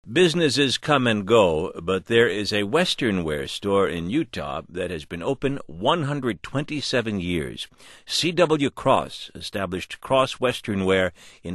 Businesses come and go, but there is a Western wear store in Utah that has been open 127 years. C.W. Cross established Cross Western Wear in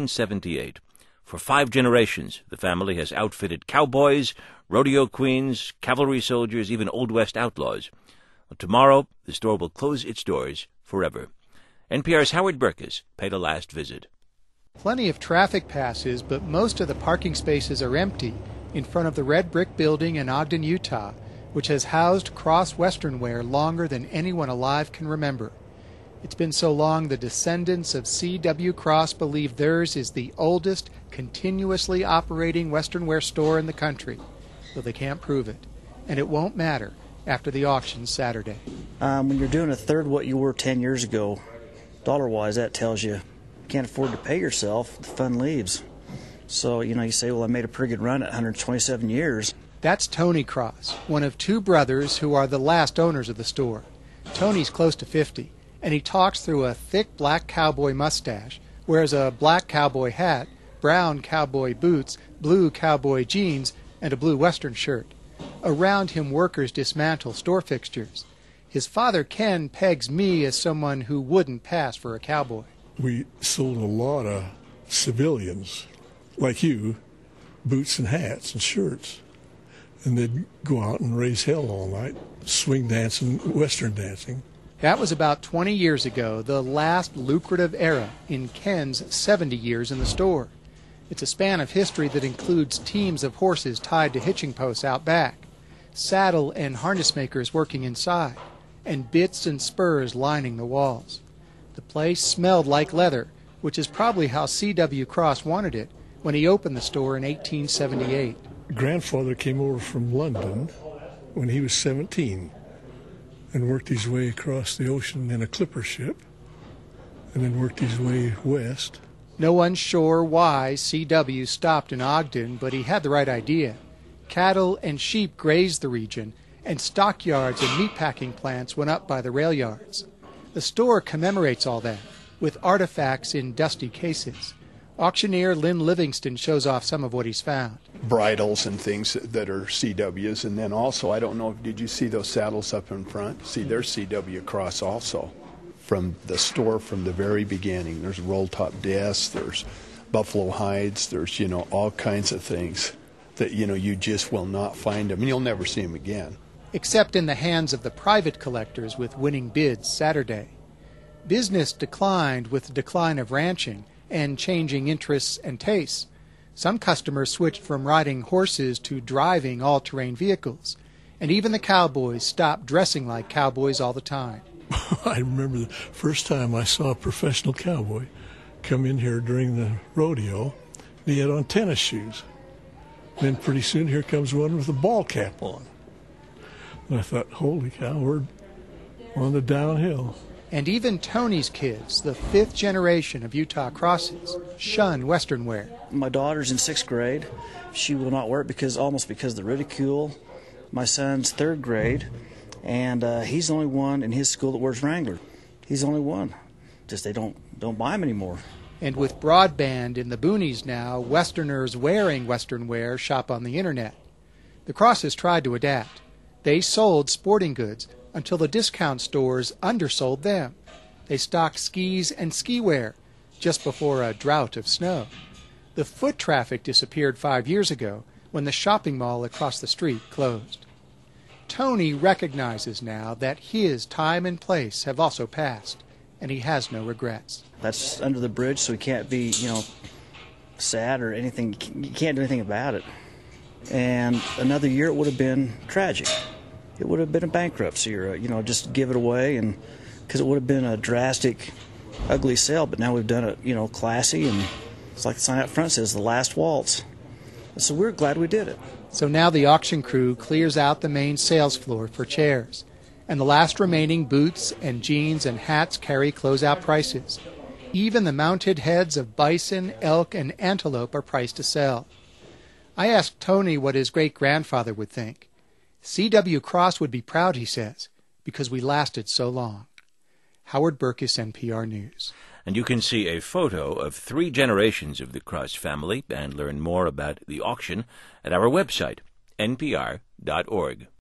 1878. For 5 generations, the family has outfitted cowboys, rodeo queens, cavalry soldiers, even Old West outlaws. Well, tomorrow, the store will close its doors forever. NPR's Howard Burkus paid a last visit. Plenty of traffic passes, but most of the parking spaces are empty in front of the red brick building in Ogden, Utah, which has housed Cross Western Wear longer than anyone alive can remember. It's been so long the descendants of C.W. Cross believe theirs is the oldest continuously operating Western wear store in the country, though they can't prove it. And it won't matter after the auction Saturday. When you're doing a third what you were 10 years ago, dollar-wise, that tells you can't afford to pay yourself, the fun leaves. So, you say, well, I made a pretty good run at 127 years. That's Tony Cross, one of 2 brothers who are the last owners of the store. Tony's close to 50, and he talks through a thick black cowboy mustache, wears a black cowboy hat, brown cowboy boots, blue cowboy jeans, and a blue Western shirt. Around him, workers dismantle store fixtures. His father, Ken, pegs me as someone who wouldn't pass for a cowboy. We sold a lot of civilians, like you, boots and hats and shirts. And they'd go out and raise hell all night, swing dancing, Western dancing. That was about 20 years ago, the last lucrative era in Ken's 70 years in the store. It's a span of history that includes teams of horses tied to hitching posts out back, saddle and harness makers working inside, and bits and spurs lining the walls. The place smelled like leather, which is probably how C.W. Cross wanted it when he opened the store in 1878. Grandfather came over from London when he was 17 and worked his way across the ocean in a clipper ship and then worked his way west. No one's sure why C.W. stopped in Ogden, but he had the right idea. Cattle and sheep grazed the region, and stockyards and meatpacking plants went up by the rail yards. The store commemorates all that, with artifacts in dusty cases. Auctioneer Lynn Livingston shows off some of what he's found. Bridles and things that are CW's, and then also, I don't know, did you see those saddles up in front? See, there's C.W. Cross also. From the store from the very beginning, there's roll-top desks, there's buffalo hides, there's, all kinds of things that, you just will not find them, and you'll never see them again. Except in the hands of the private collectors with winning bids Saturday. Business declined with the decline of ranching and changing interests and tastes. Some customers switched from riding horses to driving all-terrain vehicles, and even the cowboys stopped dressing like cowboys all the time. I remember the first time I saw a professional cowboy come in here during the rodeo, and he had on tennis shoes. Then pretty soon here comes one with a ball cap on. And I thought, holy cow, we're on the downhill. And even Tony's kids, the 5th generation of Utah Crosses, shun Western wear. My daughter's in 6th grade. She will not wear it because of the ridicule. My son's 3rd grade, and he's the only one in his school that wears Wrangler. He's the only one. Just they don't buy him anymore. And with broadband in the boonies now, Westerners wearing Western wear shop on the internet. The Crosses tried to adapt. They sold sporting goods until the discount stores undersold them. They stocked skis and ski wear just before a drought of snow. The foot traffic disappeared 5 years ago when the shopping mall across the street closed. Tony recognizes now that his time and place have also passed, and he has no regrets. That's under the bridge, so he can't be, sad or anything. You can't do anything about it. And another year it would have been tragic. It would have been a bankruptcy or, just give it away, and because it would have been a drastic, ugly sale. But now we've done it, classy, and it's like the sign out front says, the last waltz. So we're glad we did it. So now the auction crew clears out the main sales floor for chairs, and the last remaining boots and jeans and hats carry closeout prices. Even the mounted heads of bison, elk, and antelope are priced to sell. I asked Tony what his great-grandfather would think. C.W. Cross would be proud, he says, because we lasted so long. Howard Burkus, NPR News. And you can see a photo of 3 generations of the Cross family and learn more about the auction at our website, npr.org.